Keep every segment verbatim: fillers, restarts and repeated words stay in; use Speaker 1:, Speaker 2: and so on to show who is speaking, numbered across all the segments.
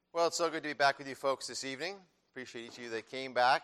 Speaker 1: Well, it's so good to be back with you folks this evening. Appreciate each of you that came back.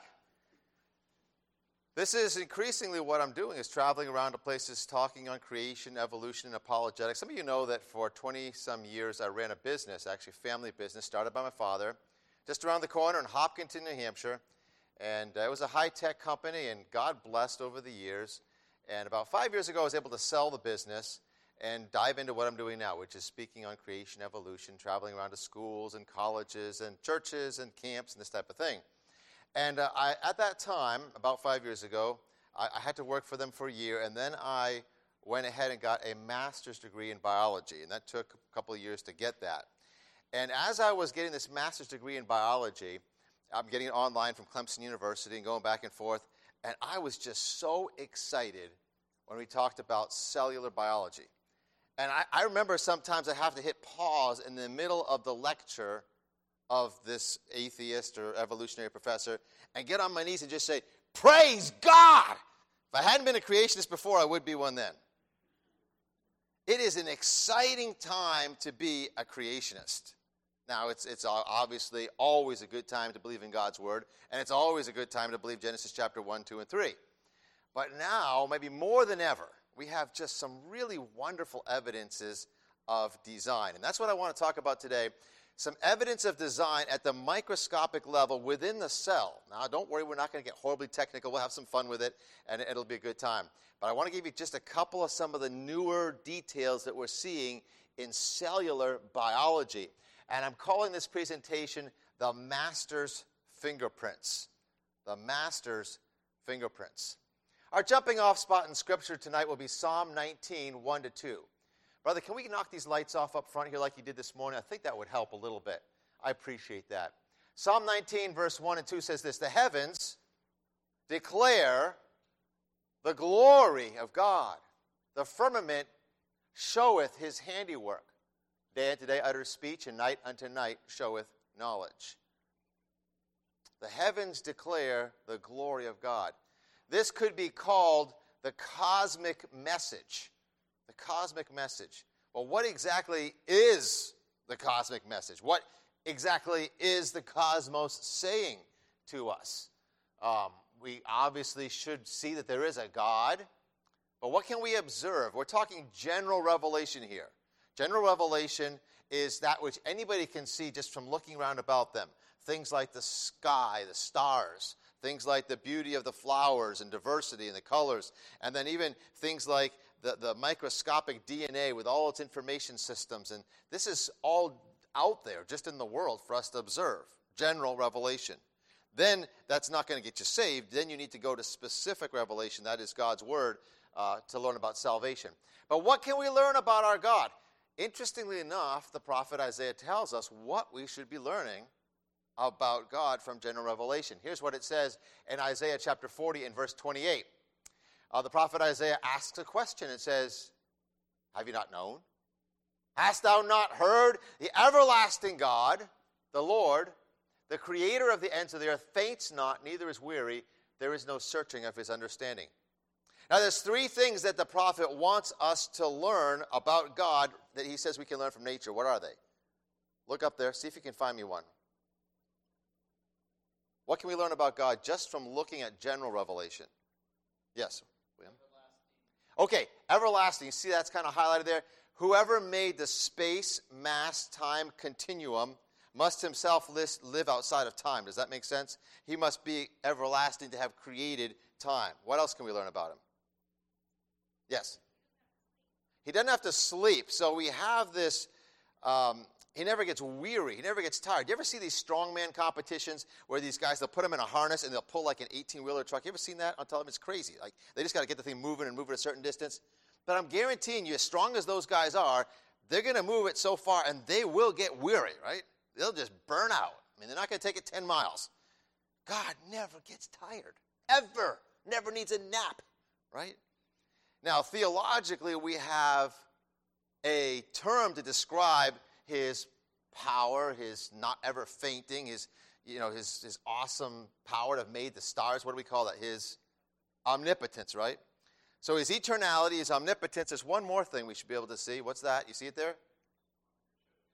Speaker 1: This is increasingly what I'm doing, is traveling around to places talking on creation, evolution, and apologetics. Some of you know that for twenty-some years I ran a business, actually a family business, started by my father, just around the corner in Hopkinton, New Hampshire. And uh, it was a high-tech company, and God blessed over the years. And about five years ago, I was able to sell the business and dive into what I'm doing now, which is speaking on creation, evolution, traveling around to schools and colleges and churches and camps and this type of thing. And uh, I, at that time, about five years ago, I, I had to work for them for a year, and then I went ahead and got a master's degree in biology, and that took a couple of years to get that. And as I was getting this master's degree in biology, I'm getting it online from Clemson University and going back and forth, and I was just so excited when we talked about cellular biology. And I, I remember sometimes I have to hit pause in the middle of the lecture of this atheist or evolutionary professor and get on my knees and just say, "Praise God!" If I hadn't been a creationist before, I would be one then. It is an exciting time to be a creationist. Now, it's, it's obviously always a good time to believe in God's Word, and it's always a good time to believe Genesis chapter one, two, and three. But now, maybe more than ever, we have just some really wonderful evidences of design. And that's what I want to talk about today. Some evidence of design at the microscopic level within the cell. Now, don't worry, we're not going to get horribly technical. We'll have some fun with it, and it'll be a good time. But I want to give you just a couple of some of the newer details that we're seeing in cellular biology. And I'm calling this presentation the Master's Fingerprints. The Master's Fingerprints. Our jumping off spot in Scripture tonight will be Psalm nineteen, one to two. Brother, can we knock these lights off up front here like you did this morning? I think that would help a little bit. I appreciate that. Psalm nineteen, verse one and two says this: "The heavens declare the glory of God. The firmament showeth his handiwork. Day unto day utters speech, and night unto night showeth knowledge." The heavens declare the glory of God. This could be called the cosmic message. The cosmic message. Well, what exactly is the cosmic message? What exactly is the cosmos saying to us? Um, we obviously should see that there is a God, but what can we observe? We're talking general revelation here. General revelation is that which anybody can see just from looking around about them. Things like the sky, the stars, things like the beauty of the flowers and diversity and the colors, and then even things like the, the microscopic D N A with all its information systems. And this is all out there just in the world for us to observe. General revelation. Then that's not going to get you saved. Then you need to go to specific revelation, that is God's Word, uh, to learn about salvation. But what can we learn about our God? Interestingly enough, the prophet Isaiah tells us what we should be learning about God from general revelation. Here's what it says in Isaiah chapter forty and verse twenty-eight. Uh, the prophet Isaiah asks a question. It says, "Have you not known? Hast thou not heard? The everlasting God, the Lord, the creator of the ends of the earth, faints not, neither is weary. There is no searching of his understanding." Now, there's three things that the prophet wants us to learn about God that he says we can learn from nature. What are they? Look up there. See if you can find me one. What can we learn about God just from looking at general revelation? Yes, William? Everlasting. Okay, everlasting. You see that's kind of highlighted there? Whoever made the space, mass, time continuum must himself live outside of time. Does that make sense? He must be everlasting to have created time. What else can we learn about him? Yes. He doesn't have to sleep. So we have this, um, he never gets weary. He never gets tired. You ever see these strongman competitions where these guys, they'll put them in a harness and they'll pull like an eighteen-wheeler truck? You ever seen that on television? It's crazy. Like they just got to get the thing moving and move it a certain distance. But I'm guaranteeing you, as strong as those guys are, they're going to move it so far and they will get weary, right? They'll just burn out. I mean, they're not going to take it ten miles. God never gets tired. Ever. Never needs a nap, right? Now, theologically, we have a term to describe his power, his not ever fainting, his, you know, his, his awesome power to have made the stars. What do we call that? His omnipotence, right? So his eternality, his omnipotence. There's one more thing we should be able to see. What's that? You see it there?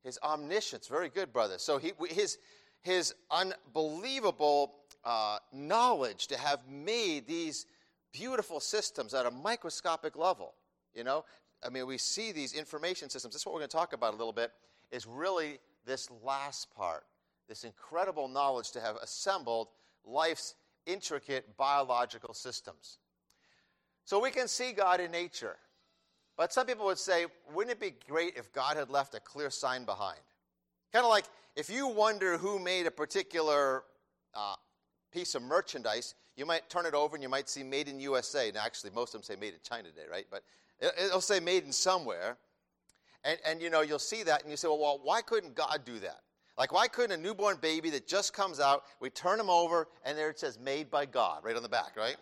Speaker 1: His omniscience, very good, brother. So he, his, his unbelievable uh, knowledge to have made these beautiful systems at a microscopic level, you know. I mean, we see these information systems. This is what we're going to talk about a little bit, is really this last part, this incredible knowledge to have assembled life's intricate biological systems. So we can see God in nature. But some people would say, wouldn't it be great if God had left a clear sign behind? Kind of like if you wonder who made a particular uh, piece of merchandise, you might turn it over and you might see Made in U S A. Now, actually, most of them say Made in China today, right? But it, it'll say Made in somewhere. And, and, you know, you'll see that and you say, well, well, why couldn't God do that? Like, why couldn't a newborn baby that just comes out, we turn him over, and there it says, made by God, right on the back, right?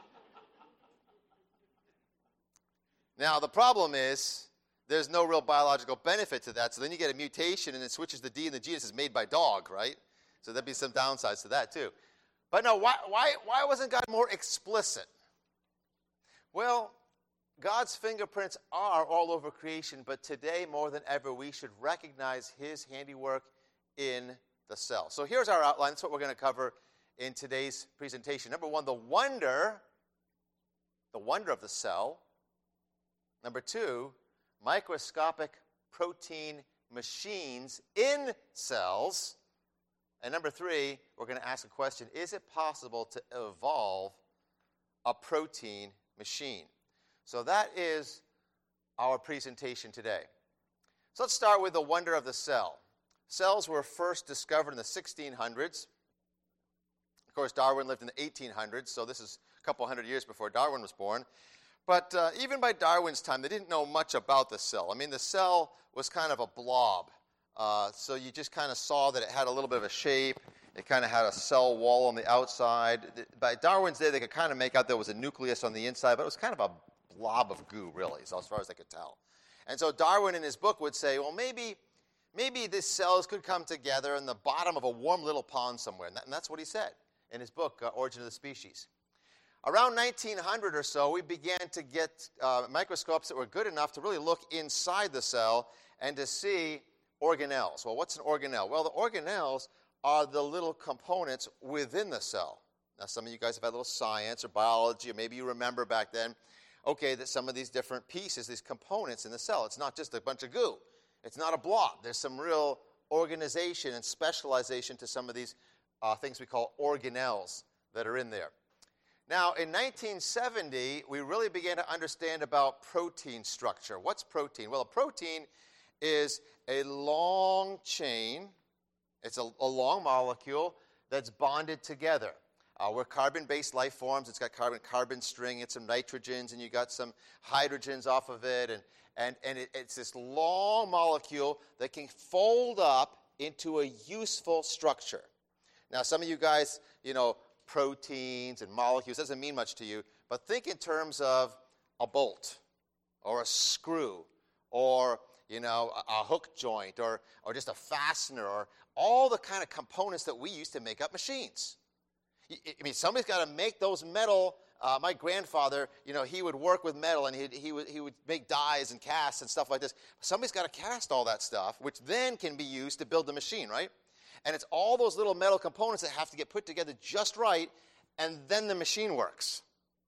Speaker 1: Now, the problem is there's no real biological benefit to that. So then you get a mutation, and it switches the D and the G, and it says made by dog, right? So there'd be some downsides to that, too. But no, why, why, why wasn't God more explicit? Well, God's fingerprints are all over creation, but today, more than ever, we should recognize his handiwork in the cell. So here's our outline. That's what we're going to cover in today's presentation. Number one, the wonder, the wonder of the cell. Number two, microscopic protein machines in cells. And number three, we're going to ask a question, is it possible to evolve a protein machine? So that is our presentation today. So let's start with the wonder of the cell. Cells were first discovered in the sixteen hundreds. Of course, Darwin lived in the eighteen hundreds, so this is a couple hundred years before Darwin was born. But uh, even by Darwin's time, they didn't know much about the cell. I mean, the cell was kind of a blob. Uh, so you just kind of saw that it had a little bit of a shape. It kind of had a cell wall on the outside. By Darwin's day, they could kind of make out there was a nucleus on the inside, but it was kind of a blob of goo, really, so as far as they could tell. And so Darwin in his book would say, well, maybe maybe these cells could come together in the bottom of a warm little pond somewhere. And, that, and that's what he said in his book, uh, Origin of the Species. Around nineteen hundred or so, we began to get uh, microscopes that were good enough to really look inside the cell and to see organelles. Well, what's an organelle? Well, the organelles are the little components within the cell. Now, some of you guys have had a little science or biology, or maybe you remember back then, okay, that some of these different pieces, these components in the cell, it's not just a bunch of goo. It's not a blob. There's some real organization and specialization to some of these uh, things we call organelles that are in there. Now, in nineteen seventy, we really began to understand about protein structure. What's protein? Well, a protein is a long chain. It's a, a long molecule that's bonded together. Uh, we're carbon-based life forms. It's got carbon-carbon string. It's some nitrogens, and you got some hydrogens off of it. And, and, and it, it's this long molecule that can fold up into a useful structure. Now, some of you guys, you know, proteins and molecules doesn't mean much to you, but think in terms of a bolt or a screw or, you know, a, a hook joint or, or just a fastener or all the kind of components that we use to make up machines. I mean, somebody's got to make those metal. Uh, my grandfather, you know, he would work with metal and he'd, he would he would make dies and casts and stuff like this. Somebody's got to cast all that stuff, which then can be used to build the machine, right? And it's all those little metal components that have to get put together just right, and then the machine works.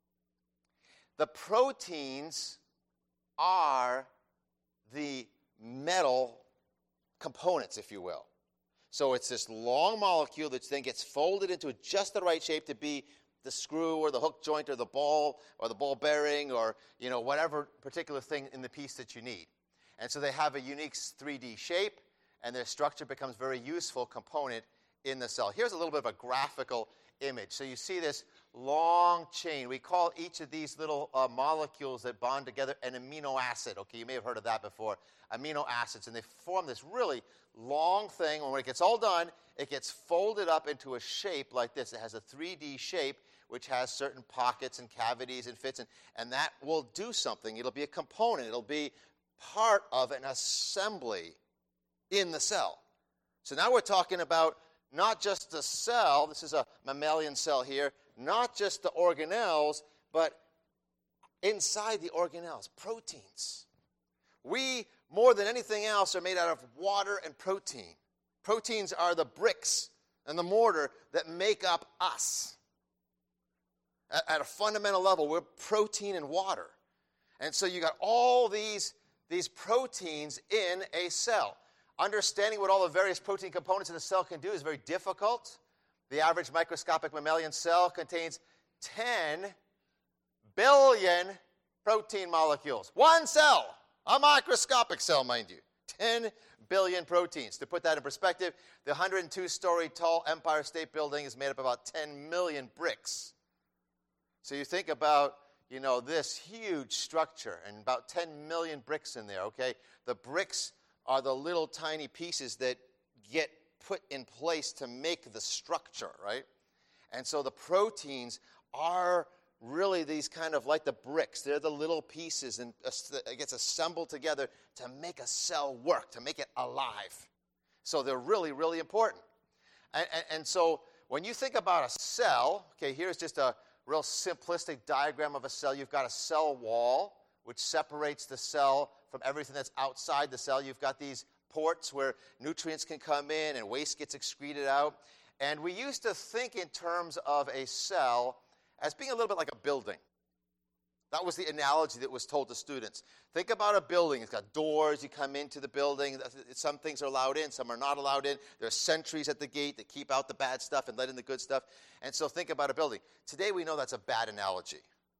Speaker 1: The proteins are the metal components, if you will. So it's this long molecule that then gets folded into just the right shape to be the screw or the hook joint or the ball or the ball bearing or, you know, whatever particular thing in the piece that you need. And so they have a unique three D shape, and their structure becomes a very useful component in the cell. Here's a little bit of a graphical image. So you see this long chain. We call each of these little uh, molecules that bond together an amino acid. Okay, you may have heard of that before. Amino acids. And they form this really long thing. When it gets all done, it gets folded up into a shape like this. It has a three D shape, which has certain pockets and cavities and fits. And, and that will do something. It'll be a component. It'll be part of an assembly in the cell. So now we're talking about not just the cell, this is a mammalian cell here, not just the organelles, but inside the organelles, proteins. We more than anything else, are made out of water and protein. Proteins are the bricks and the mortar that make up us. At, at a fundamental level, we're protein and water. And so you got all these, these proteins in a cell. Understanding what all the various protein components in a cell can do is very difficult. The average microscopic mammalian cell contains ten billion protein molecules. One cell, a microscopic cell, mind you. ten billion proteins. To put that in perspective, the one hundred two story tall Empire State Building is made up of about ten million bricks. So you think about, you know, this huge structure and about ten million bricks in there, okay? The bricks are the little tiny pieces that get put in place to make the structure, right? And so the proteins are really these kind of like the bricks. They're the little pieces, and it gets assembled together to make a cell work, to make it alive. So they're really, really important. And, and, and so when you think about a cell, okay, here's just a real simplistic diagram of a cell. You've got a cell wall, which separates the cell from everything that's outside the cell. You've got these ports where nutrients can come in and waste gets excreted out. And we used to think in terms of a cell as being a little bit like a building. That was the analogy that was told to students. Think about a building. It's got doors. You come into the building. Some things are allowed in. Some are not allowed in. There are sentries at the gate that keep out the bad stuff and let in the good stuff. And so think about a building. Today we know that's a bad analogy.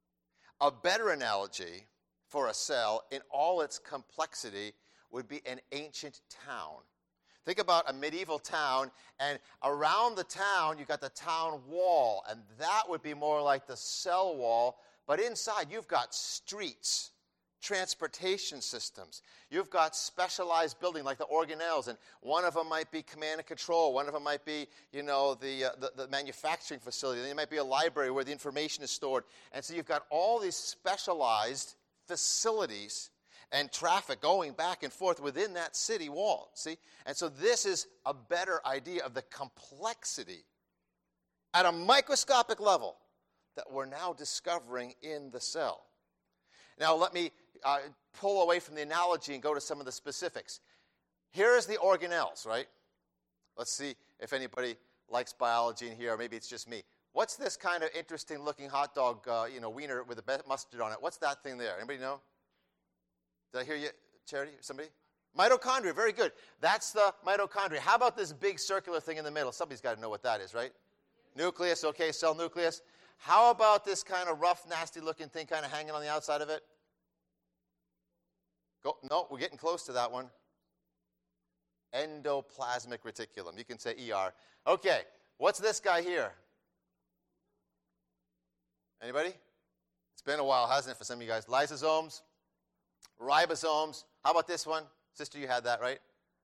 Speaker 1: A better analogy for a cell in all its complexity would be an ancient town. Think about a medieval town, and around the town, you've got the town wall, and that would be more like the cell wall, but inside you've got streets, transportation systems. You've got specialized building like the organelles, and one of them might be command and control. One of them might be, you know, the, uh, the, the manufacturing facility. Then it might be a library where the information is stored. And so you've got all these specialized facilities and traffic going back and forth within that city wall, see? And so this is a better idea of the complexity at a microscopic level that we're now discovering in the cell. Now let me uh, pull away from the analogy and go to some of the specifics. Here is the organelles, right? Let's see if anybody likes biology in here, or maybe it's just me. What's this kind of interesting looking hot dog, uh, you know, wiener with a mustard on it? What's that thing there? Anybody know? Did I hear you, Charity? Somebody? Mitochondria, very good. That's the mitochondria. How about this big circular thing in the middle? Somebody's got to know what that is, right? Nucleus, okay, cell nucleus. How about this kind of rough, nasty-looking thing kind of hanging on the outside of it? Go, no, we're getting close to that one. Endoplasmic reticulum. You can say E R. Okay, what's this guy here? Anybody? It's been a while, hasn't it, for some of you guys? Lysosomes. Ribosomes. How about this one? Sister, you had that, right?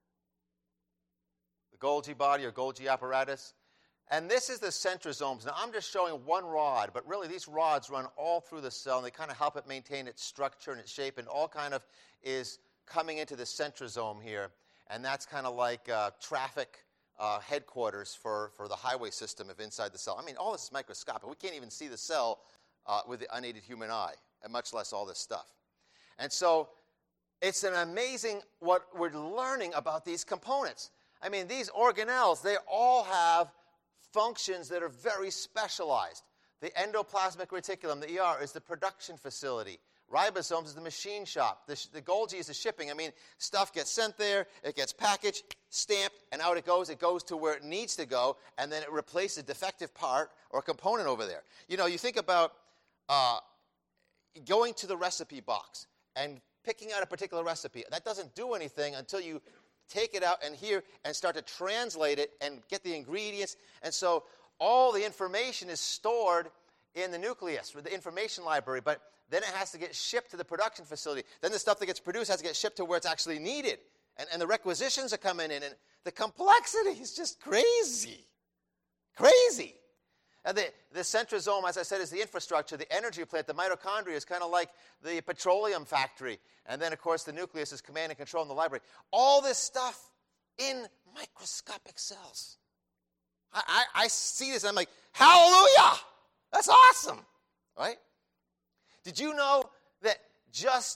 Speaker 1: The Golgi body or Golgi apparatus. And this is the centrosomes. Now, I'm just showing one rod, but really these rods run all through the cell, and they kind of help it maintain its structure and its shape, and all kind of is coming into the centrosome here. And that's kind of like uh, traffic uh, headquarters for, for the highway system of inside the cell. I mean, all this is microscopic. We can't even see the cell uh, with the unaided human eye, and much less all this stuff. And so it's an amazing what we're learning about these components. I mean, these organelles, they all have functions that are very specialized. The endoplasmic reticulum, the E R, is the production facility. Ribosomes is the machine shop. The, the Golgi is the shipping. I mean, stuff gets sent there, it gets packaged, stamped, and out it goes. It goes to where it needs to go, and then it replaces a defective part or component over there. You know, you think about uh, going to the recipe box and picking out a particular recipe. That doesn't do anything until you take it out and here and start to translate it and get the ingredients. And so all the information is stored in the nucleus, or the information library, but then it has to get shipped to the production facility. Then the stuff that gets produced has to get shipped to where it's actually needed. And, and the requisitions are coming in, and the complexity is just crazy. Crazy. And the, the centrosome, as I said, is the infrastructure, the energy plant. The mitochondria is kind of like the petroleum factory. And then, of course, the nucleus is command and control in the library. All this stuff in microscopic cells. I, I, I see this, and I'm like, hallelujah! That's awesome, right? Did you know that just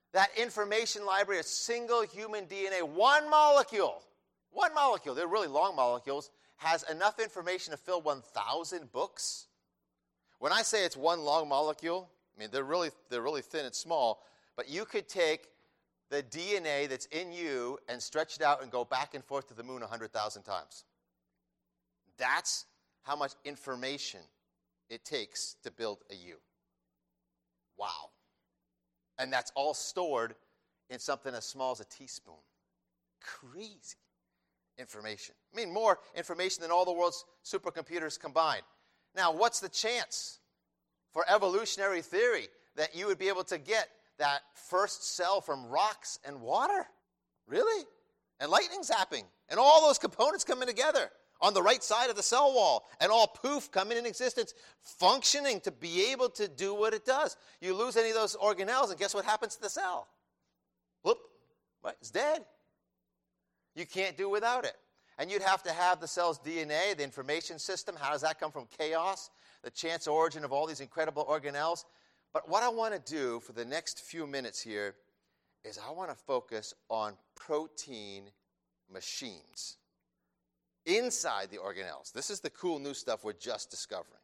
Speaker 1: that information library, a single human D N A, one molecule, one molecule, they're really long molecules, has enough information to fill one thousand books. When I say it's one long molecule, I mean, they're really, they're really thin and small, but you could take the D N A that's in you and stretch it out and go back and forth to the moon one hundred thousand times. That's how much information it takes to build a you. Wow. And that's all stored in something as small as a teaspoon. Crazy information. I mean, more information than all the world's supercomputers combined. Now, what's the chance for evolutionary theory that you would be able to get that first cell from rocks and water? Really? And lightning zapping. And all those components coming together on the right side of the cell wall. And all poof, coming in existence, functioning to be able to do what it does. You lose any of those organelles, and guess what happens to the cell? Whoop. Right? It's dead. You can't do without it. And you'd have to have the cell's D N A, the information system. How does that come from chaos? The chance origin of all these incredible organelles. But what I want to do for the next few minutes here is I want to focus on protein machines inside the organelles. This is the cool new stuff we're just discovering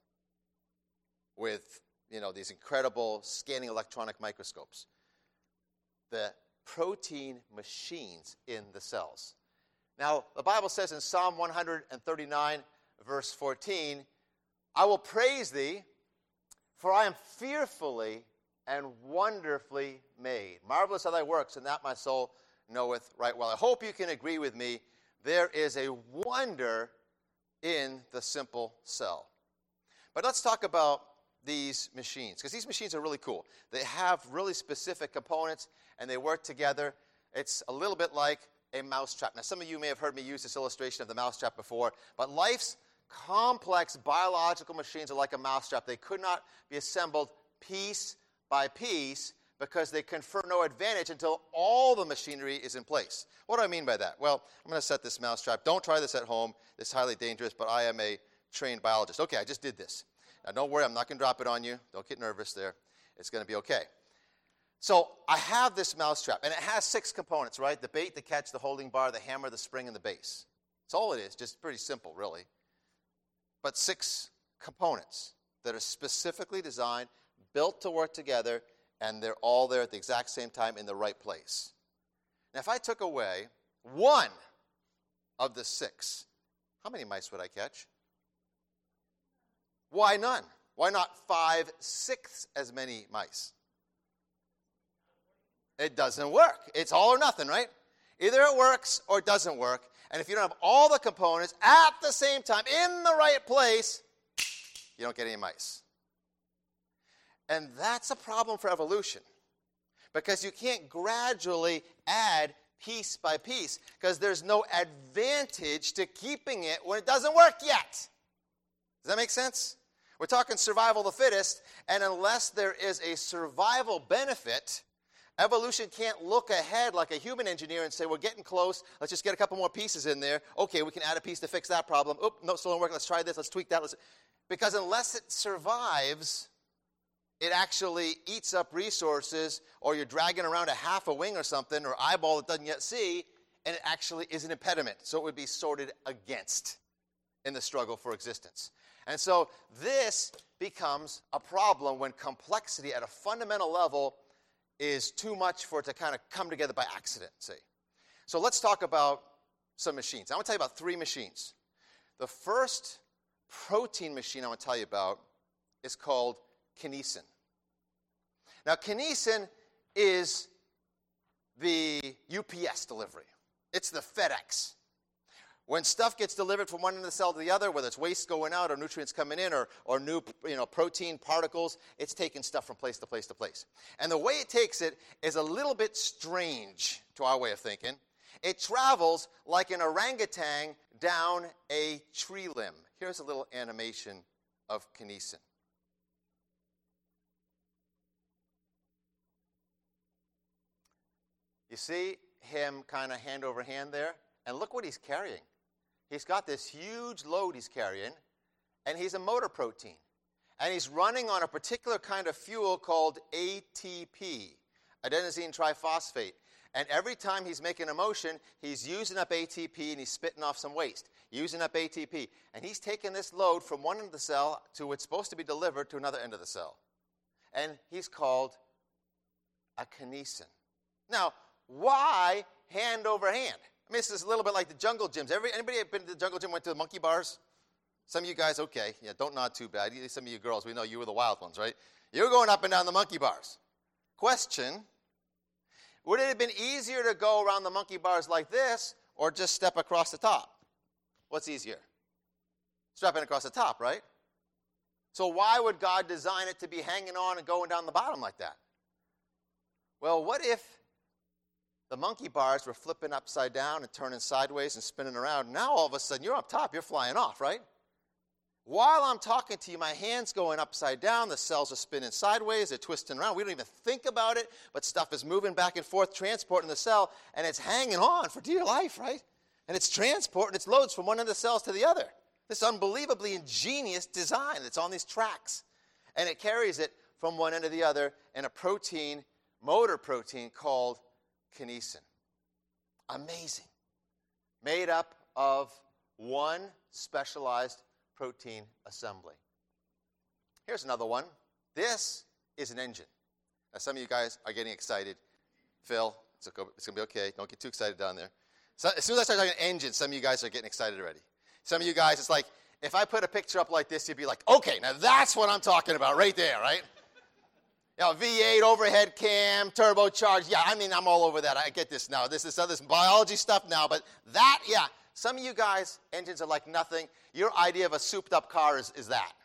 Speaker 1: with, you know, these incredible scanning electronic microscopes. The protein machines in the cells. Now, the Bible says in Psalm one thirty-nine, verse fourteen, I will praise thee, for I am fearfully and wonderfully made. Marvelous are thy works, and that my soul knoweth right well. I hope you can agree with me. There is a wonder in the simple cell. But let's talk about these machines, because these machines are really cool. They have really specific components, and they work together. It's a little bit like a mousetrap. Now, some of you may have heard me use this illustration of the mousetrap before, but life's complex biological machines are like a mousetrap. They could not be assembled piece by piece because they confer no advantage until all the machinery is in place. What do I mean by that? Well, I'm going to set this mousetrap. Don't try this at home. It's highly dangerous, but I am a trained biologist. Okay, I just did this. Now, don't worry. I'm not going to drop it on you. Don't get nervous there. It's going to be okay. So I have this mousetrap, and it has six components, right? The bait, the catch, the holding bar, the hammer, the spring, and the base. That's all it is, just pretty simple, really. But six components that are specifically designed, built to work together, and they're all there at the exact same time in the right place. Now, if I took away one of the six, how many mice would I catch? Why none? Why not five, six as many mice? It doesn't work. It's all or nothing, right? Either it works or it doesn't work. And if you don't have all the components at the same time in the right place, you don't get any mice. And that's a problem for evolution, because you can't gradually add piece by piece, because there's no advantage to keeping it when it doesn't work yet. Does that make sense? We're talking survival of the fittest, and unless there is a survival benefit, evolution can't look ahead like a human engineer and say, we're getting close, let's just get a couple more pieces in there. Okay, we can add a piece to fix that problem. Oop, no, still don't work, let's try this, let's tweak that. Let's... Because unless it survives, it actually eats up resources, or you're dragging around a half a wing or something, or eyeball that doesn't yet see, and it actually is an impediment. So it would be sorted against in the struggle for existence. And so this becomes a problem when complexity at a fundamental level is too much for it to kind of come together by accident, see. So let's talk about some machines. I want to tell you about three machines. The first protein machine I want to tell you about is called kinesin. Now, kinesin is the U P S delivery. It's the FedEx. When stuff gets delivered from one end of the cell to the other, whether it's waste going out or nutrients coming in or, or new you know, protein particles, it's taking stuff from place to place to place. And the way it takes it is a little bit strange to our way of thinking. It travels like an orangutan down a tree limb. Here's a little animation of kinesin. You see him kind of hand over hand there? And look what he's carrying. He's got this huge load he's carrying, and he's a motor protein. And he's running on a particular kind of fuel called A T P, adenosine triphosphate. And every time he's making a motion, he's using up A T P and he's spitting off some waste, using up A T P. And he's taking this load from one end of the cell to what's supposed to be delivered to another end of the cell. And he's called a kinesin. Now, why hand over hand? I mean, this is a little bit like the jungle gyms. Every, anybody been to the jungle gym, went to the monkey bars? Some of you guys, okay. Yeah, don't nod too bad. Some of you girls, we know you were the wild ones, right? You're going up and down the monkey bars. Question, would it have been easier to go around the monkey bars like this or just step across the top? What's easier? Stepping across the top, right? So why would God design it to be hanging on and going down the bottom like that? Well, what if the monkey bars were flipping upside down and turning sideways and spinning around? Now all of a sudden you're up top, you're flying off, right? While I'm talking to you, my hand's going upside down, the cells are spinning sideways, they're twisting around. We don't even think about it, but stuff is moving back and forth, transporting the cell, and it's hanging on for dear life, right? And it's transporting its loads from one end of the cells to the other. This unbelievably ingenious design that's on these tracks. And it carries it from one end to the other in a protein, motor protein called kinesin. Amazing. Made up of one specialized protein assembly. Here's another one. This is an engine. Now, some of you guys are getting excited. Phil, it's going to be okay. Don't get too excited down there. So, as soon as I start talking engine, some of you guys are getting excited already. Some of you guys, it's like, if I put a picture up like this, you'd be like, okay, now that's what I'm talking about right there, right? You know, V eight, overhead cam, turbocharged. Yeah, I mean, I'm all over that. I get this now. This is this biology stuff now, but that, yeah. Some of you guys, engines are like nothing. Your idea of a souped-up car is, is that.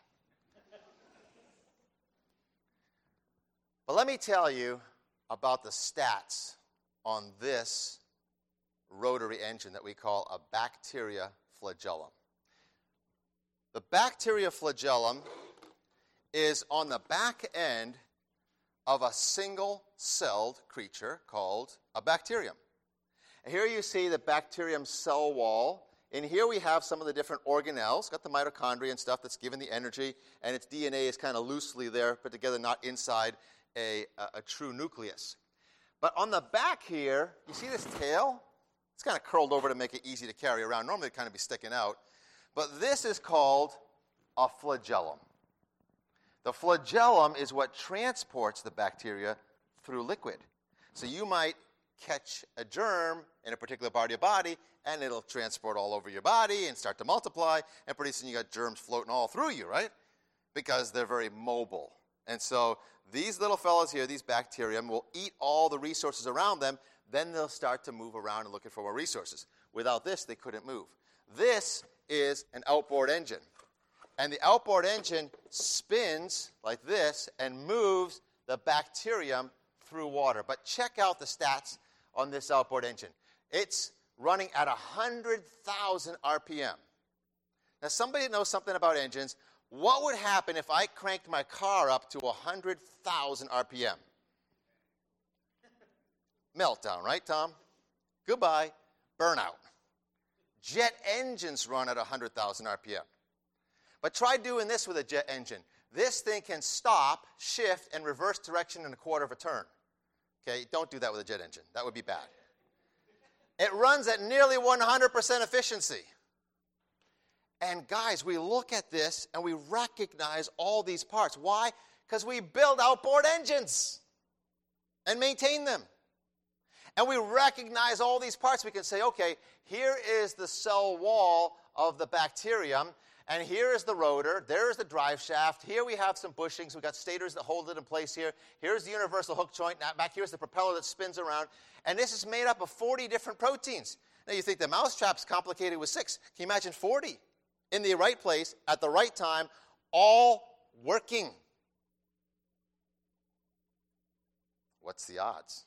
Speaker 1: But let me tell you about the stats on this rotary engine that we call a bacteria flagellum. The bacteria flagellum is on the back end of a single-celled creature called a bacterium. Here you see the bacterium cell wall. And here we have some of the different organelles. Got the mitochondria and stuff that's given the energy. And its D N A is kind of loosely there, put together, not inside a, a, a true nucleus. But on the back here, you see this tail? It's kind of curled over to make it easy to carry around. Normally it'd kind of be sticking out. But this is called a flagellum. The flagellum is what transports the bacteria through liquid. So you might catch a germ in a particular part of your body, and it'll transport all over your body and start to multiply, and pretty soon you got germs floating all through you, right? Because they're very mobile. And so these little fellows here, these bacterium, will eat all the resources around them, then they'll start to move around and looking for more resources. Without this, they couldn't move. This is an outboard engine. And the outboard engine spins like this and moves the bacterium through water. But check out the stats on this outboard engine. It's running at one hundred thousand R P M. Now, somebody knows something about engines. What would happen if I cranked my car up to one hundred thousand R P M? Meltdown, right, Tom? Goodbye. Burnout. Jet engines run at one hundred thousand R P M. But try doing this with a jet engine. This thing can stop, shift, and reverse direction in a quarter of a turn. Okay, don't do that with a jet engine. That would be bad. It runs at nearly one hundred percent efficiency. And guys, we look at this and we recognize all these parts. Why? Because we build outboard engines and maintain them. And we recognize all these parts. We can say, okay, here is the cell wall of the bacterium, and here is the rotor, there is the drive shaft, here we have some bushings, we've got stators that hold it in place here, here's the universal hook joint, now back here's the propeller that spins around, and this is made up of forty different proteins. Now you think the mousetrap's complicated with six. Can you imagine forty? In the right place, at the right time, all working. What's the odds?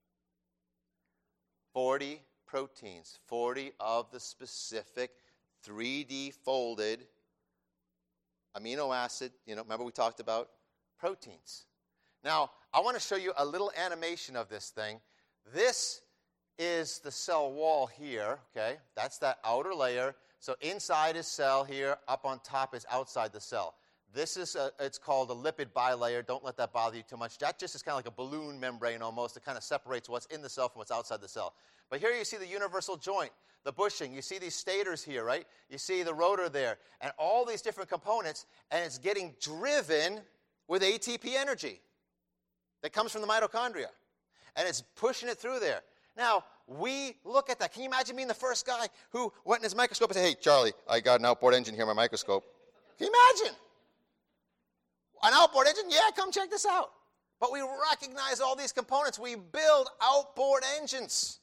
Speaker 1: forty proteins, forty of the specific three D folded amino acid, you know, remember we talked about proteins. Now, I want to show you a little animation of this thing. This is the cell wall here, okay? That's that outer layer. So inside is cell here, up on top is outside the cell. This is, a, it's called a lipid bilayer. Don't let that bother you too much. That just is kind of like a balloon membrane almost. It kind of separates what's in the cell from what's outside the cell. But here you see the universal joint, the bushing. You see these stators here, right? You see the rotor there, and all these different components, and it's getting driven with A T P energy that comes from the mitochondria, and it's pushing it through there. Now, we look at that. Can you imagine being the first guy who went in his microscope and said, hey, Charlie, I got an outboard engine here in my microscope. Can you imagine? An outboard engine? Yeah, come check this out. But we recognize all these components. We build outboard engines.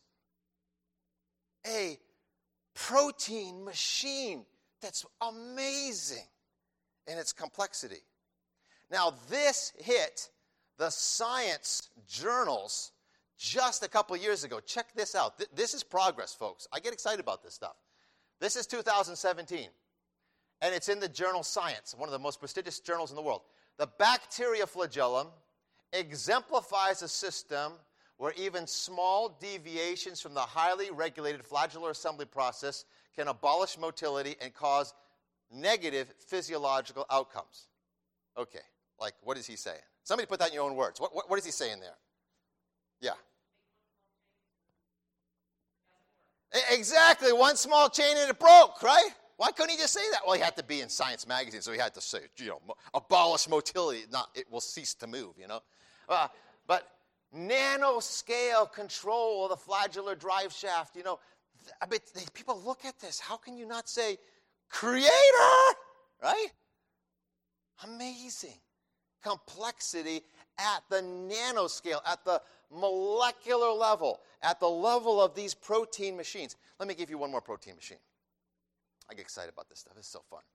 Speaker 1: A protein machine that's amazing in its complexity. Now, this hit the science journals just a couple years ago. Check this out. Th- this is progress, folks. I get excited about this stuff. This is two thousand seventeen, and it's in the journal Science, one of the most prestigious journals in the world. The bacteria flagellum exemplifies a system where even small deviations from the highly regulated flagellar assembly process can abolish motility and cause negative physiological outcomes. Okay, like what is he saying? Somebody put that in your own words. What, what, what is he saying there? Yeah. Exactly, one small chain and it broke, right? Why couldn't he just say that? Well, he had to be in Science magazine, so he had to say, you know, abolish motility, not it will cease to move, you know. Uh, but nanoscale control of the flagellar drive shaft, you know. I mean, people look at this. How can you not say, Creator, right? Amazing complexity at the nanoscale, at the molecular level, at the level of these protein machines. Let me give you one more protein machine. I get excited about this stuff. It's so fun.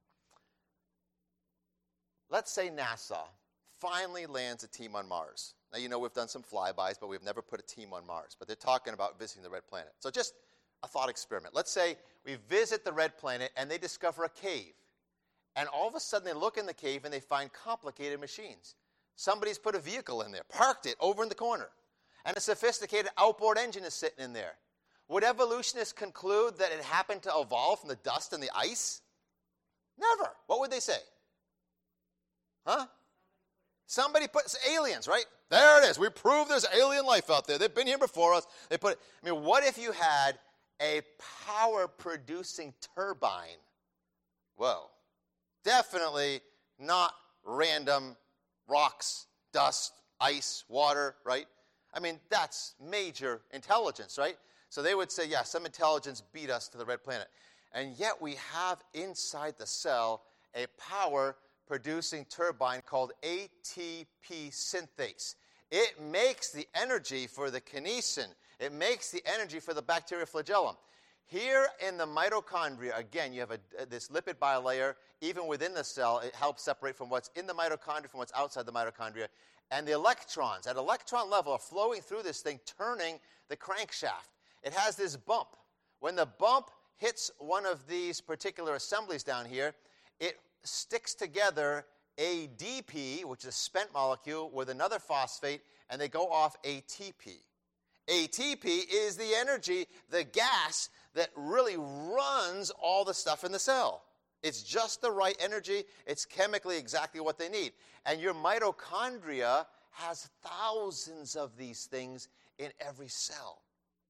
Speaker 1: Let's say NASA finally lands a team on Mars. Now, you know we've done some flybys, but we've never put a team on Mars. But they're talking about visiting the red planet. So just a thought experiment. Let's say we visit the red planet and they discover a cave. And all of a sudden they look in the cave and they find complicated machines. Somebody's put a vehicle in there, parked it over in the corner. And a sophisticated outboard engine is sitting in there. Would evolutionists conclude that it happened to evolve from the dust and the ice? Never. What would they say? Huh? Somebody put aliens, right? There it is. We prove there's alien life out there. They've been here before us. They put it. I mean, what if you had a power-producing turbine? Whoa. Definitely not random rocks, dust, ice, water, right? I mean, that's major intelligence, right? So they would say, yeah, some intelligence beat us to the red planet. And yet we have inside the cell a power-producing turbine called A T P synthase. It makes the energy for the kinesin. It makes the energy for the bacteria flagellum. Here in the mitochondria, again, you have a, this lipid bilayer. Even within the cell, it helps separate from what's in the mitochondria from what's outside the mitochondria. And the electrons, at electron level, are flowing through this thing, turning the crankshaft. It has this bump. When the bump hits one of these particular assemblies down here, it sticks together A D P, which is a spent molecule, with another phosphate, and they go off A T P. A T P is the energy, the gas, that really runs all the stuff in the cell. It's just the right energy. It's chemically exactly what they need. And your mitochondria has thousands of these things in every cell.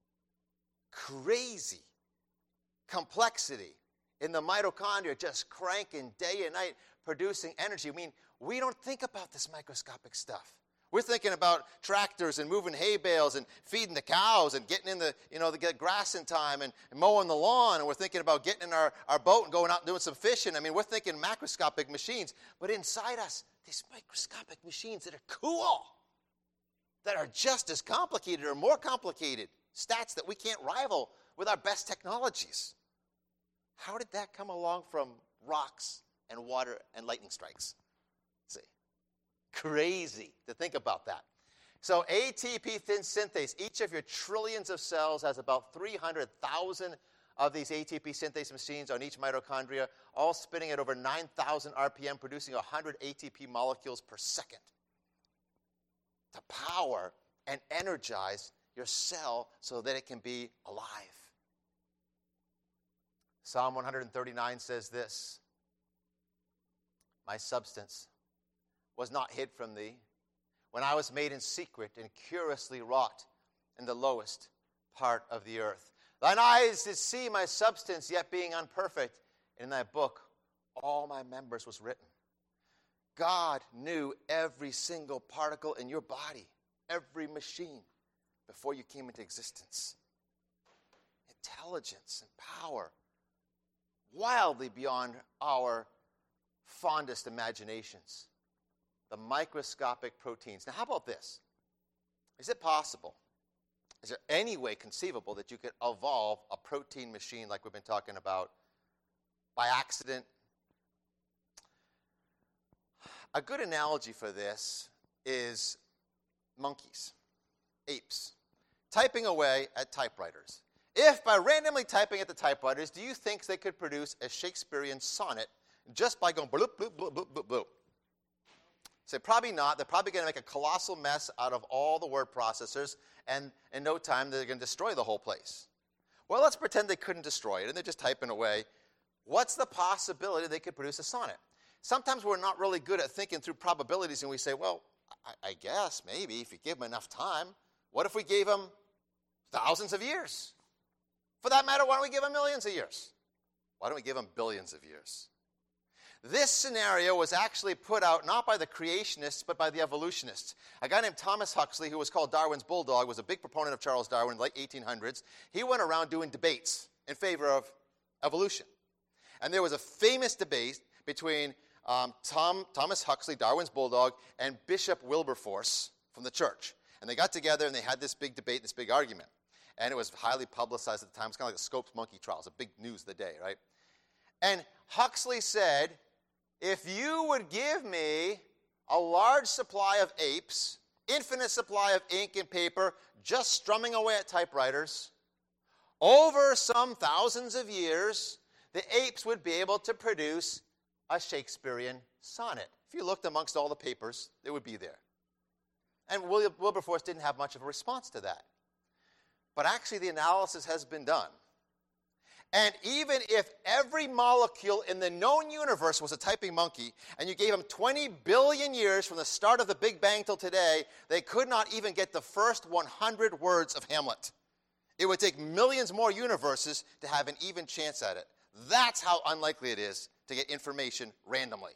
Speaker 1: Crazy complexity in the mitochondria, just cranking day and night, producing energy. I mean, we don't think about this microscopic stuff. We're thinking about tractors and moving hay bales and feeding the cows and getting in the, you know, to get grass in time and, and mowing the lawn. And we're thinking about getting in our, our boat and going out and doing some fishing. I mean, we're thinking macroscopic machines. But inside us, these microscopic machines that are cool, that are just as complicated or more complicated, stats that we can't rival with our best technologies. How did that come along from rocks and water and lightning strikes? See. Crazy to think about that. So A T P thin synthase, each of your trillions of cells has about three hundred thousand of these A T P synthase machines on each mitochondria, all spinning at over nine thousand R P M, producing one hundred A T P molecules per second to power and energize your cell so that it can be alive. Psalm one thirty-nine says this: my substance was not hid from thee, when I was made in secret and curiously wrought in the lowest part of the earth. Thine eyes did see my substance, yet being unperfect. In thy book, all my members was written. God knew every single particle in your body, every machine, before you came into existence. Intelligence and power, wildly beyond our fondest imaginations. The microscopic proteins. Now, how about this? Is it possible? Is there any way conceivable that you could evolve a protein machine like we've been talking about by accident? A good analogy for this is monkeys, apes, typing away at typewriters. If by randomly typing at the typewriters, do you think they could produce a Shakespearean sonnet just by going bloop, bloop, bloop, bloop, bloop, bloop? Say, probably not. They're probably going to make a colossal mess out of all the word processors, and in no time they're going to destroy the whole place. Well, let's pretend they couldn't destroy it, and they're just typing away. What's the possibility they could produce a sonnet? Sometimes we're not really good at thinking through probabilities, and we say, well, I, I guess maybe if you give them enough time. What if we gave them thousands of years? For that matter, why don't we give them millions of years? Why don't we give them billions of years? This scenario was actually put out not by the creationists, but by the evolutionists. A guy named Thomas Huxley, who was called Darwin's bulldog, was a big proponent of Charles Darwin in the late eighteen hundreds. He went around doing debates in favor of evolution. And there was a famous debate between um, Tom, Thomas Huxley, Darwin's bulldog, and Bishop Wilberforce from the church. And they got together and they had this big debate, this big argument. And it was highly publicized at the time. It's kind of like the Scopes monkey trials, a big news of the day, right? And Huxley said, if you would give me a large supply of apes, infinite supply of ink and paper, just strumming away at typewriters, over some thousands of years, the apes would be able to produce a Shakespearean sonnet. If you looked amongst all the papers, it would be there. And William Wilberforce didn't have much of a response to that. But actually, the analysis has been done. And even if every molecule in the known universe was a typing monkey, and you gave them twenty billion years from the start of the Big Bang till today, they could not even get the first one hundred words of Hamlet. It would take millions more universes to have an even chance at it. That's how unlikely it is to get information randomly.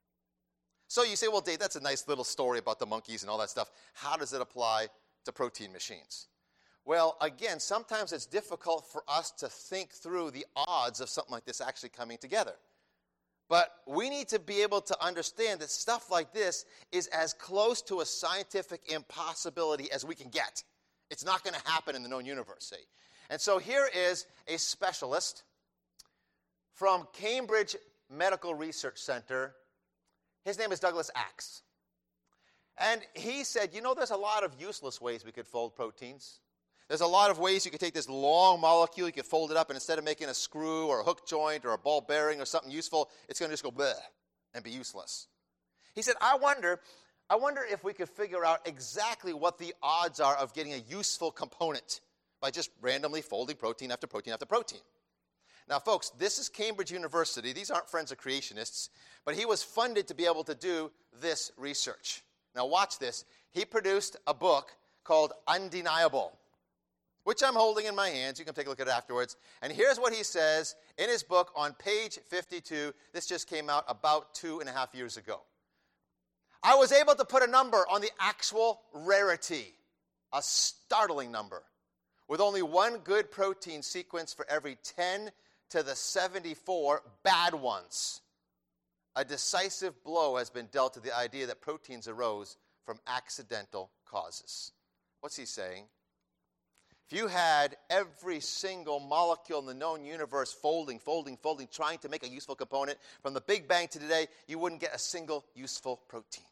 Speaker 1: So you say, well, Dave, that's a nice little story about the monkeys and all that stuff. How does it apply to protein machines? Well, again, sometimes it's difficult for us to think through the odds of something like this actually coming together. But we need to be able to understand that stuff like this is as close to a scientific impossibility as we can get. It's not going to happen in the known universe, see? And so here is a specialist from Cambridge Medical Research Center. His name is Douglas Axe. And he said, you know, there's a lot of useless ways we could fold proteins. There's a lot of ways you could take this long molecule, you could fold it up, and instead of making a screw or a hook joint or a ball bearing or something useful, it's going to just go bleh and be useless. He said, I wonder, I wonder if we could figure out exactly what the odds are of getting a useful component by just randomly folding protein after protein after protein. Now, folks, this is Cambridge University. These aren't friends of creationists, but he was funded to be able to do this research. Now, watch this. He produced a book called Undeniable, which I'm holding in my hands. You can take a look at it afterwards. And here's what he says in his book on page fifty-two. This just came out about two and a half years ago. I was able to put a number on the actual rarity, a startling number, with only one good protein sequence for every ten to the seventy-four bad ones. A decisive blow has been dealt to the idea that proteins arose from accidental causes. What's he saying? If you had every single molecule in the known universe folding, folding, folding, trying to make a useful component, from the Big Bang to today, you wouldn't get a single useful protein.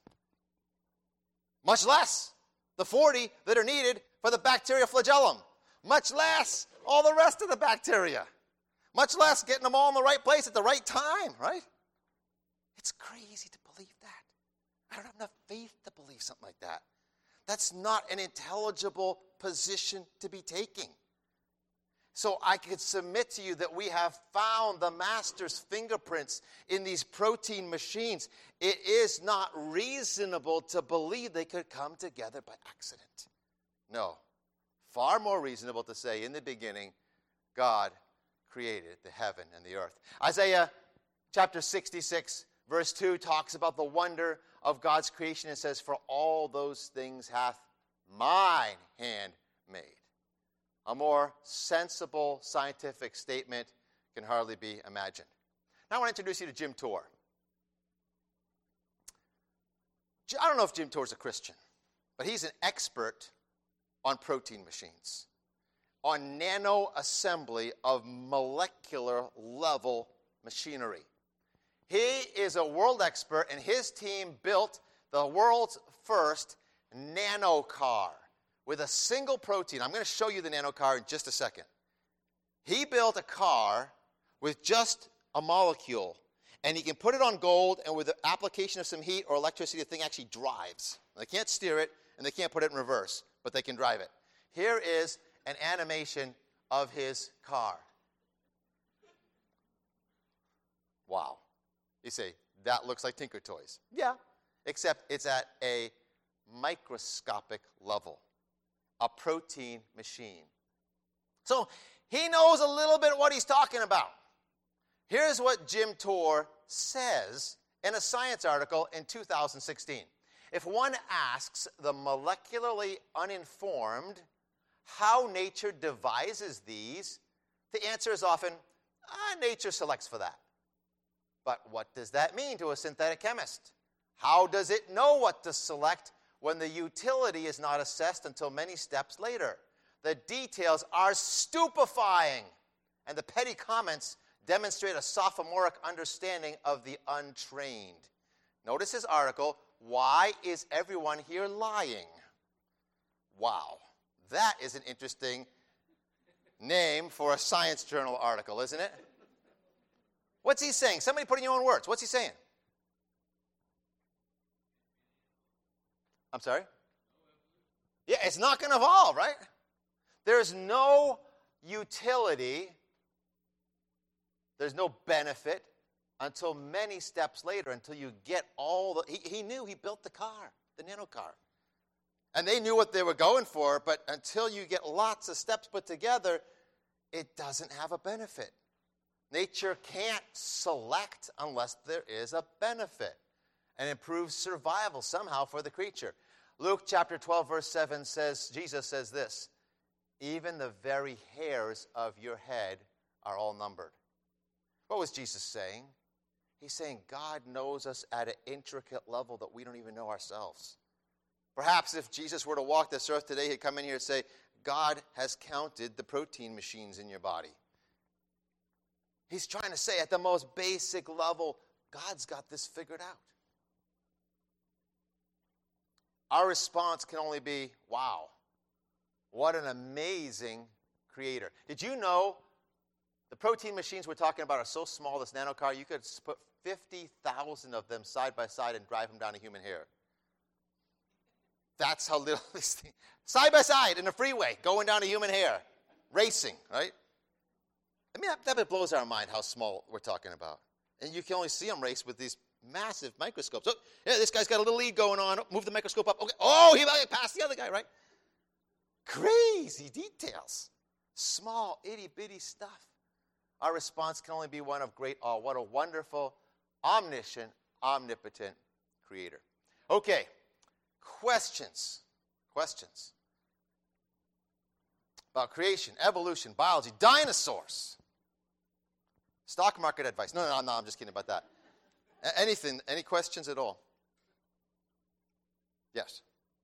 Speaker 1: Much less the forty that are needed for the bacteria flagellum. Much less all the rest of the bacteria. Much less getting them all in the right place at the right time, right? It's crazy to believe that. I don't have enough faith to believe something like that. That's not an intelligible position to be taking. So I could submit to you that we have found the master's fingerprints in these protein machines. It is not reasonable to believe they could come together by accident. No. Far more reasonable to say, in the beginning, God created the heaven and the earth. Isaiah chapter sixty-six, verse two, talks about the wonder of God's creation. It says, for all those things hath mine hand made. A more sensible scientific statement can hardly be imagined. Now I want to introduce you to Jim Torr. I don't know if Jim Torr is a Christian, but he's an expert on protein machines, on nano-assembly of molecular level machinery. He is a world expert, and his team built the world's first nano car with a single protein. I'm going to show you the nano car in just a second. He built a car with just a molecule, and he can put it on gold, and with the application of some heat or electricity, the thing actually drives. They can't steer it, and they can't put it in reverse, but they can drive it. Here is an animation of his car. Wow. You say, that looks like Tinker Toys. Yeah, except it's at a microscopic level. A protein machine. So he knows a little bit what he's talking about. Here's what Jim Torr says in a science article in two thousand sixteen. If one asks the molecularly uninformed how nature devises these, the answer is often, ah, nature selects for that. But what does that mean to a synthetic chemist? How does it know what to select when the utility is not assessed until many steps later? The details are stupefying, and the petty comments demonstrate a sophomoric understanding of the untrained. Notice his article, Why is Everyone Here Lying? Wow, that is an interesting name for a Science Journal article, isn't it? What's he saying? Somebody put in your own words. What's he saying? I'm sorry? Yeah, it's not going to evolve, right? There's no utility, there's no benefit until many steps later, until you get all the... He, he knew, he built the car, the nano car. And they knew what they were going for, but until you get lots of steps put together, it doesn't have a benefit. Nature can't select unless there is a benefit and improves survival somehow for the creature. Luke chapter twelve, verse seven says, Jesus says this, even the very hairs of your head are all numbered. What was Jesus saying? He's saying God knows us at an intricate level that we don't even know ourselves. Perhaps if Jesus were to walk this earth today, he'd come in here and say, God has counted the protein machines in your body. He's trying to say at the most basic level, God's got this figured out. Our response can only be, wow, what an amazing creator. Did you know the protein machines we're talking about are so small, this nano car, you could put fifty thousand of them side by side and drive them down a human hair. That's how little these things, side by side in a freeway, going down a human hair, racing, right? I mean, that, that blows our mind how small we're talking about. And you can only see them race with these massive microscopes. Oh, yeah, this guy's got a little lead going on. Move the microscope up. Okay. Oh, he passed the other guy, right? Crazy details. Small, itty-bitty stuff. Our response can only be one of great awe. What a wonderful, omniscient, omnipotent creator. Okay, questions. Questions. About creation, evolution, biology, dinosaurs. Stock market advice. No, no, no, I'm just kidding about that. A- anything, any questions at all? Yes.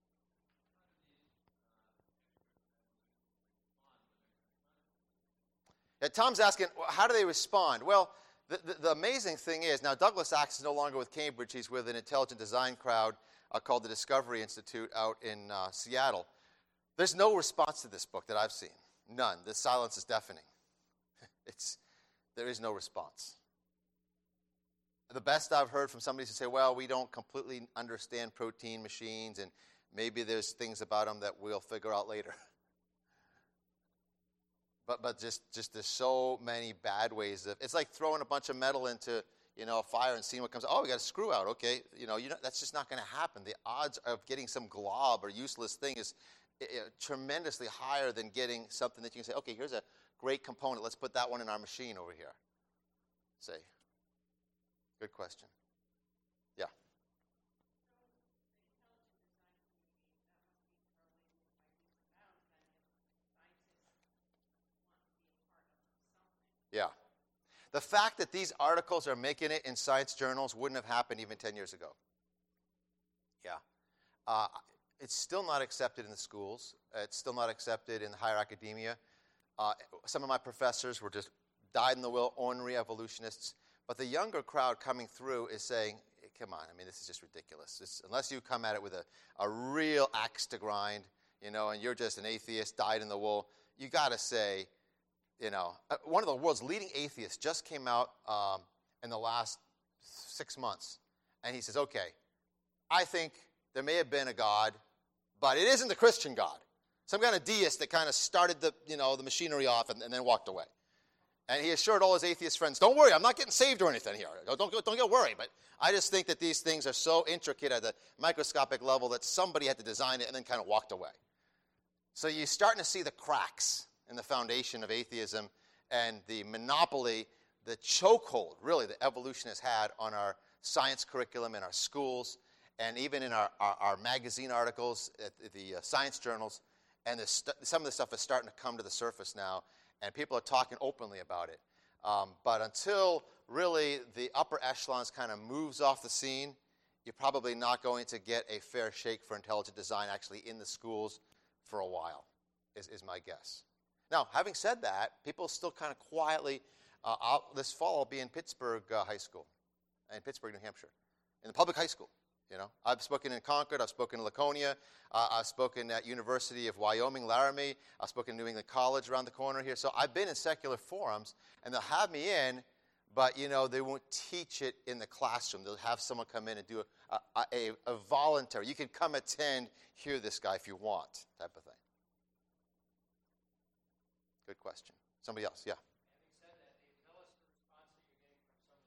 Speaker 1: Yeah, Tom's asking, how do they respond? Well, the, the, the amazing thing is, now Douglas Axe is no longer with Cambridge. He's with an intelligent design crowd uh, called the Discovery Institute out in uh, Seattle. There's no response to this book that I've seen. None. The silence is deafening. It's, there is no response. The best I've heard from somebody who say, well, we don't completely understand protein machines, and maybe there's things about them that we'll figure out later. But but just, just there's so many bad ways of, it's like throwing a bunch of metal into, you know, a fire and seeing what comes. Oh, we got a screw out. Okay, you know, you know that's just not going to happen. The odds of getting some glob or useless thing is uh, tremendously higher than getting something that you can say, okay, here's a great component. Let's put that one in our machine over here. Say, good question. Yeah. Yeah. The fact that these articles are making it in science journals wouldn't have happened even ten years ago. Yeah. Uh, it's still not accepted in the schools. It's still not accepted in higher academia. Uh, some of my professors were just dyed-in-the-wool, ornery evolutionists. But the younger crowd coming through is saying, hey, come on, I mean, this is just ridiculous. This, unless you come at it with a, a real axe to grind, you know, and you're just an atheist, dyed-in-the-wool, you got to say, you know, one of the world's leading atheists just came out um, in the last six months. And he says, okay, I think there may have been a God, but it isn't the Christian God. Some kind of deist that kind of started the, you know, the machinery off and, and then walked away. And he assured all his atheist friends, don't worry, I'm not getting saved or anything here. Don't, don't, don't get worried. But I just think that these things are so intricate at the microscopic level that somebody had to design it and then kind of walked away. So you're starting to see the cracks in the foundation of atheism and the monopoly, the chokehold, really, that evolution has had on our science curriculum in our schools and even in our, our, our magazine articles, at the uh, science journals. And st- some of the stuff is starting to come to the surface now, and people are talking openly about it. Um, but until really the upper echelons kind of moves off the scene, you're probably not going to get a fair shake for intelligent design actually in the schools for a while, is, is my guess. Now, having said that, people still kind of quietly, uh, I'll, this fall I'll be in Pittsburgh uh, High School, in Pittsburgh, New Hampshire, in the public high school. You know, I've spoken in Concord, I've spoken in Laconia, uh, I've spoken at University of Wyoming, Laramie, I've spoken in New England College around the corner here. So I've been in secular forums, and they'll have me in, but, you know, they won't teach it in the classroom. They'll have someone come in and do a, a, a, a voluntary, you can come attend, hear this guy if you want, type of thing. Good question. Somebody else, yeah.
Speaker 2: Having said that, can you tell us the response that you're getting from some of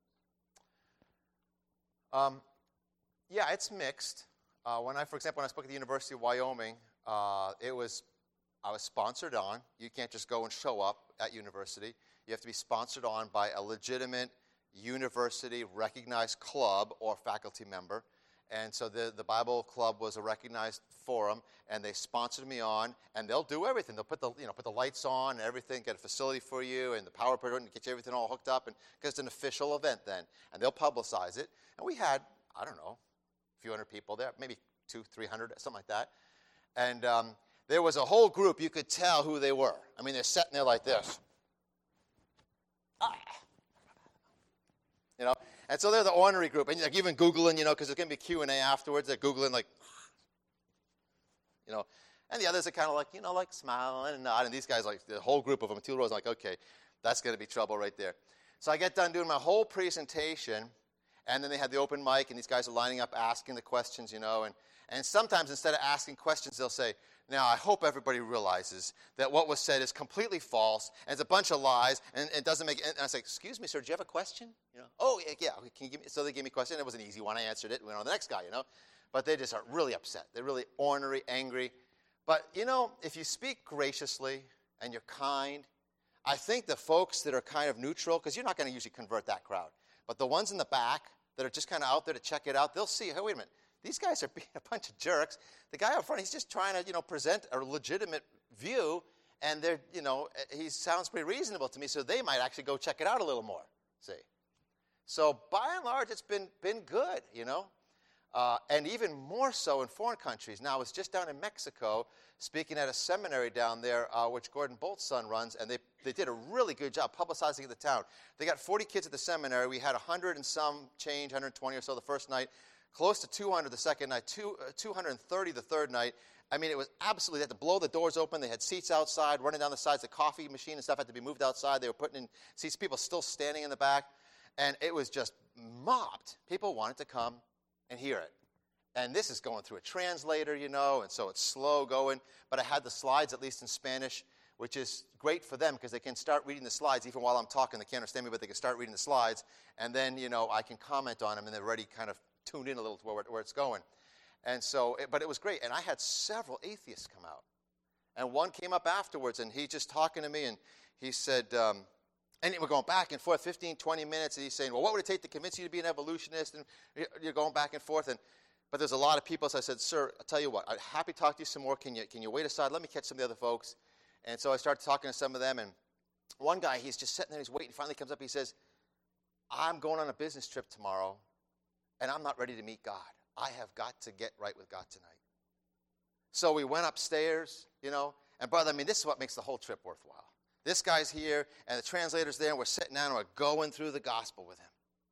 Speaker 2: the students?
Speaker 1: Um, yeah, it's mixed. Uh, when I, for example, when I spoke at the University of Wyoming, uh, it was, I was sponsored on. You can't just go and show up at university. You have to be sponsored on by a legitimate university recognized club or faculty member. And so the, the Bible Club was a recognized forum, and they sponsored me on, and they'll do everything. They'll put the, you know, put the lights on and everything, get a facility for you, and the power put and get you everything all hooked up, and because it's an official event then. And they'll publicize it. And we had, I don't know, a few hundred people there, maybe two, three hundred, something like that. And um, there was a whole group, you could tell who they were. I mean, they're sitting there like this. Ah. You know? And so they're the ornery group. And like even Googling, you know, because there's going to be Q and A afterwards. They're Googling like, you know. And the others are kind of like, you know, like smiling and nodding. And these guys, like the whole group of them, two rows, like, okay, that's going to be trouble right there. So I get done doing my whole presentation. And then they had the open mic, and these guys are lining up asking the questions, you know. And, and sometimes instead of asking questions, they'll say, now, I hope everybody realizes that what was said is completely false, and it's a bunch of lies, and it doesn't make and I was like, excuse me, sir, do you have a question? You know, oh, yeah, yeah, can you give me? So they gave me a question. It was an easy one. I answered it. We went on to the next guy, you know. But they just are really upset. They're really ornery, angry. But, you know, if you speak graciously and you're kind, I think the folks that are kind of neutral, because you're not going to usually convert that crowd, but the ones in the back that are just kind of out there to check it out, they'll see, hey, wait a minute. These guys are being a bunch of jerks. The guy up front, he's just trying to, you know, present a legitimate view, and they're, you know, he sounds pretty reasonable to me, so they might actually go check it out a little more, see. So by and large, it's been, been good, you know, uh, and even more so in foreign countries. Now, I was just down in Mexico speaking at a seminary down there, uh, which Gordon Bolt's son runs, and they, they did a really good job publicizing the town. They got forty kids at the seminary. We had one hundred and some change, one hundred twenty or so the first night. Close to two hundred the second night, two, uh, two hundred thirty the third night. I mean, it was absolutely, they had to blow the doors open. They had seats outside, running down the sides. The coffee machine and stuff had to be moved outside. They were putting in seats, people still standing in the back. And it was just mobbed. People wanted to come and hear it. And this is going through a translator, you know, and so it's slow going. But I had the slides, at least in Spanish, which is great for them because they can start reading the slides even while I'm talking. They can't understand me, but they can start reading the slides, and then, you know, I can comment on them, and they're already kind of tuned in a little to where, where it's going. And so, it, but it was great, and I had several atheists come out. And one came up afterwards, and he's just talking to me, and he said, um, and we're going back and forth, fifteen, twenty minutes, and he's saying, well, what would it take to convince you to be an evolutionist? And you're going back and forth, and but there's a lot of people, so I said, sir, I'll tell you what, I'm happy to talk to you some more. Can you, can you wait aside? Let me catch some of the other folks. And so I started talking to some of them, and one guy, he's just sitting there, he's waiting, finally comes up, he says, I'm going on a business trip tomorrow, and I'm not ready to meet God. I have got to get right with God tonight. So we went upstairs, you know, and brother, I mean, this is what makes the whole trip worthwhile. This guy's here, and the translator's there, and we're sitting down, and we're going through the gospel with him.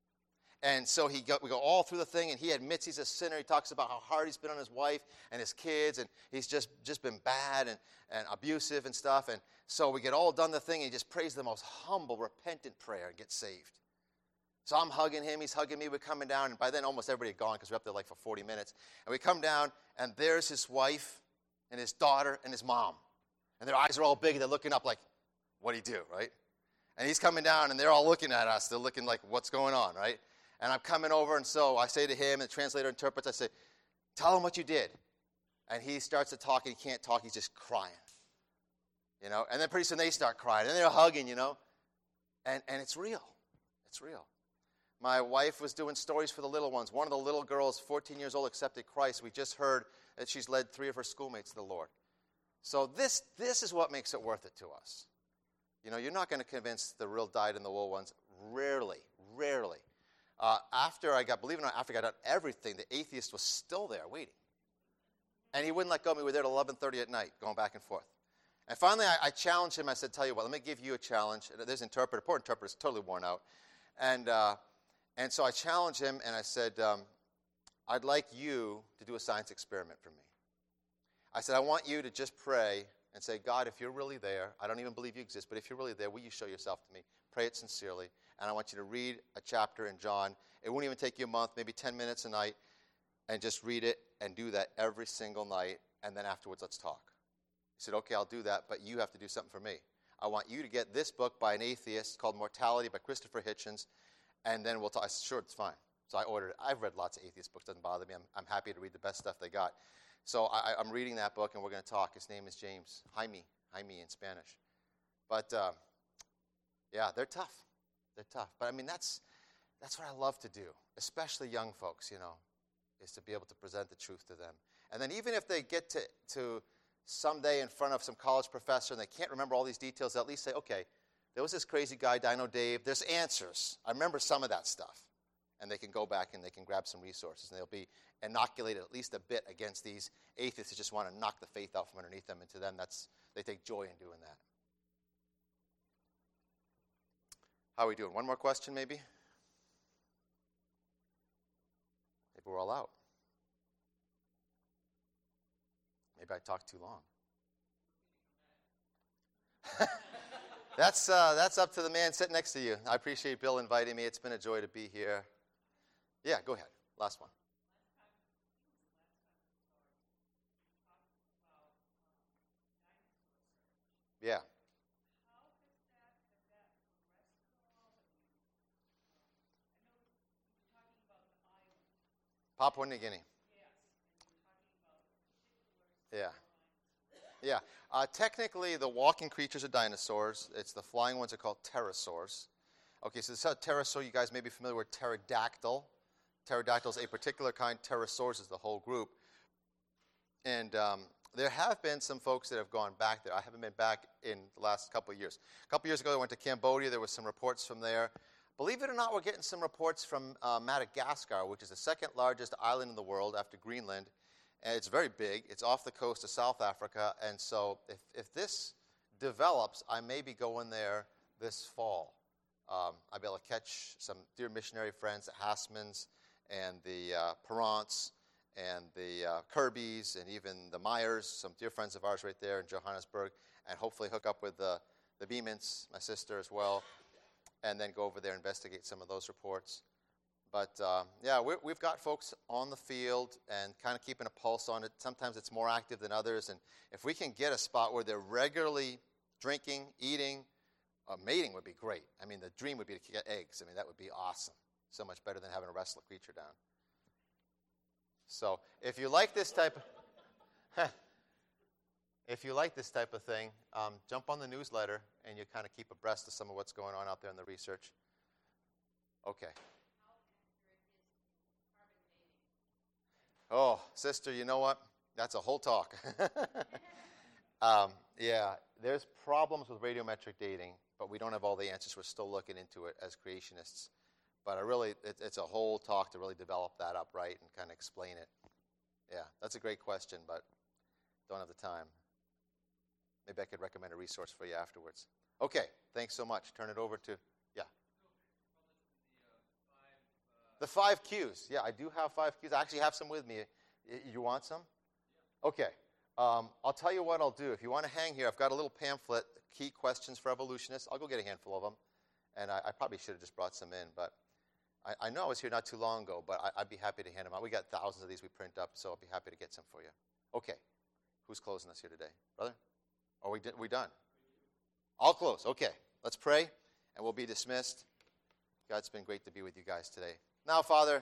Speaker 1: And so he go, we go all through the thing, and he admits he's a sinner. He talks about how hard he's been on his wife and his kids, and he's just, just been bad and, and abusive and stuff. And so we get all done the thing, and he just prays the most humble, repentant prayer and gets saved. So I'm hugging him, he's hugging me, we're coming down, and by then almost everybody had gone because we're up there like for forty minutes. And we come down, and there's his wife and his daughter and his mom. And their eyes are all big, and they're looking up like, what do you do, right? And he's coming down, and they're all looking at us. They're looking like, what's going on, right? And I'm coming over, and so I say to him, and the translator interprets, I say, tell him what you did. And he starts to talk, and he can't talk, he's just crying. You know, and then pretty soon they start crying, and they're hugging, you know. And, and it's real. It's real. My wife was doing stories for the little ones. One of the little girls, fourteen years old, accepted Christ. We just heard that she's led three of her schoolmates to the Lord. So this, this is what makes it worth it to us. You know, you're not going to convince the real dyed-in-the-wool ones. Rarely, rarely. Uh, after I got, believe it or not, after I got done everything, the atheist was still there waiting. And he wouldn't let go of me. We were there till eleven thirty at night, going back and forth. And finally, I, I challenged him. I said, tell you what, let me give you a challenge. There's an interpreter. Poor interpreter's totally worn out. And uh, and so I challenged him, and I said, um, I'd like you to do a science experiment for me. I said, I want you to just pray and say, God, if you're really there, I don't even believe you exist, but if you're really there, will you show yourself to me? Pray it sincerely. And I want you to read a chapter in John. It won't even take you a month, maybe ten minutes a night, and just read it and do that every single night, and then afterwards let's talk. He said, okay, I'll do that, but you have to do something for me. I want you to get this book by an atheist called Mortality by Christopher Hitchens, and then we'll talk. I said, sure, it's fine. So I ordered it. I've read lots of atheist books. Doesn't bother me. I'm, I'm happy to read the best stuff they got. So I, I'm reading that book, and we're going to talk. His name is James. Jaime. Jaime in Spanish. But, um, yeah, they're tough. They're tough. But, I mean, that's that's what I love to do, especially young folks, you know, is to be able to present the truth to them. And then even if they get to, to someday in front of some college professor and they can't remember all these details, they'll at least say, okay, there was this crazy guy, Dino Dave. There's answers. I remember some of that stuff. And they can go back and they can grab some resources, and they'll be inoculated at least a bit against these atheists who just want to knock the faith out from underneath them. And to them, that's they take joy in doing that. How are we doing? One more question, maybe? Maybe we're all out. Maybe I talked too long. that's uh, that's up to the man sitting next to you. I appreciate Bill inviting me. It's been a joy to be here. Yeah, go ahead. Last one. Yeah. Papua New Guinea. Yeah. Yeah. Uh, technically, the walking creatures are dinosaurs. It's the flying ones are called pterosaurs. Okay, so this is a pterosaur. You guys may be familiar with pterodactyl. Pterodactyl is a particular kind. Pterosaurs is the whole group. And um, there have been some folks that have gone back there. I haven't been back in the last couple of years. A couple of years ago, I went to Cambodia. There were some reports from there. Believe it or not, we're getting some reports from uh, Madagascar, which is the second largest island in the world after Greenland. And it's very big. It's off the coast of South Africa. And so if, if this develops, I may be going there this fall. Um, I'll be able to catch some dear missionary friends, the Hassmans and the uh, Perrants and the uh, Kirbys and even the Myers, some dear friends of ours right there in Johannesburg, and hopefully hook up with the, the Beemans, my sister as well, and then go over there and investigate some of those reports. But, uh, yeah, we, we've got folks on the field and kind of keeping a pulse on it. Sometimes it's more active than others, and if we can get a spot where they're regularly drinking, eating, uh, mating would be great. I mean, the dream would be to get eggs. I mean, that would be awesome. So much better than having to wrestle a creature down. So if you like this type of, if you like this type of thing, um, jump on the newsletter and you kind of keep abreast of some of what's going on out there in the research. Okay. Oh, sister, you know what? That's a whole talk. um, yeah, there's problems with radiometric dating, but we don't have all the answers. We're still looking into it as creationists. But I really, it, it's a whole talk to really develop that up right and kind of explain it. Yeah, that's a great question, but don't have the time. Maybe I could recommend a resource for you afterwards. Okay, thanks so much. Turn it over to, yeah. The five Qs. Yeah, I do have five Qs. I actually have some with me. You want some? Okay. Um, I'll tell you what I'll do. If you want to hang here, I've got a little pamphlet, Key Questions for Evolutionists. I'll go get a handful of them. And I, I probably should have just brought some in, but I, I know I was here not too long ago, but I, I'd be happy to hand them out. We got thousands of these we print up, so I'll be happy to get some for you. Okay. Who's closing us here today? Brother? Are we, we done? I'll close. Okay. Let's pray, and we'll be dismissed. God, it's been great to be with you guys today. Now, Father,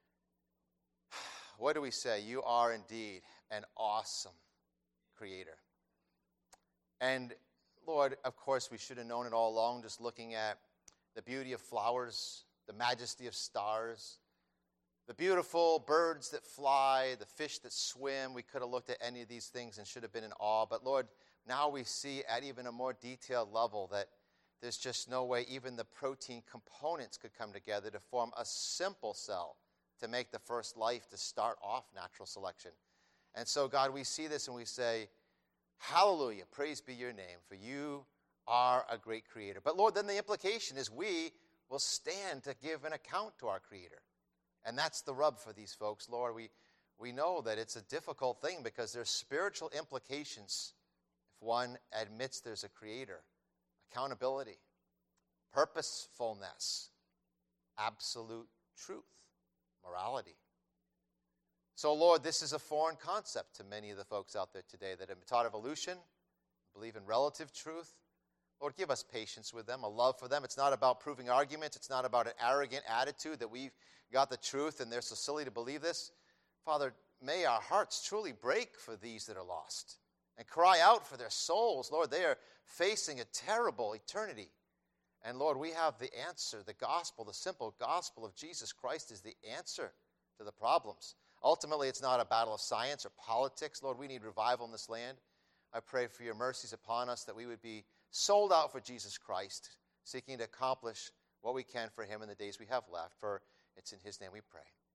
Speaker 1: what do we say? You are indeed an awesome creator. And, Lord, of course, we should have known it all along just looking at the beauty of flowers, the majesty of stars, the beautiful birds that fly, the fish that swim. We could have looked at any of these things and should have been in awe. But, Lord, now we see at even a more detailed level that there's just no way even the protein components could come together to form a simple cell to make the first life to start off natural selection. And so, God, we see this and we say, hallelujah, praise be your name, for you are a great creator. But, Lord, then the implication is we will stand to give an account to our creator. And that's the rub for these folks. Lord, we, we know that it's a difficult thing because there's spiritual implications if one admits there's a creator. Accountability, purposefulness, absolute truth, morality. So, Lord, this is a foreign concept to many of the folks out there today that have taught evolution, believe in relative truth. Lord, give us patience with them, a love for them. It's not about proving arguments. It's not about an arrogant attitude that we've got the truth and they're so silly to believe this. Father, may our hearts truly break for these that are lost and cry out for their souls. Lord, they are facing a terrible eternity. And Lord, we have the answer. The gospel, the simple gospel of Jesus Christ is the answer to the problems. Ultimately, it's not a battle of science or politics. Lord, we need revival in this land. I pray for your mercies upon us that we would be sold out for Jesus Christ, seeking to accomplish what we can for him in the days we have left. For it's in his name we pray.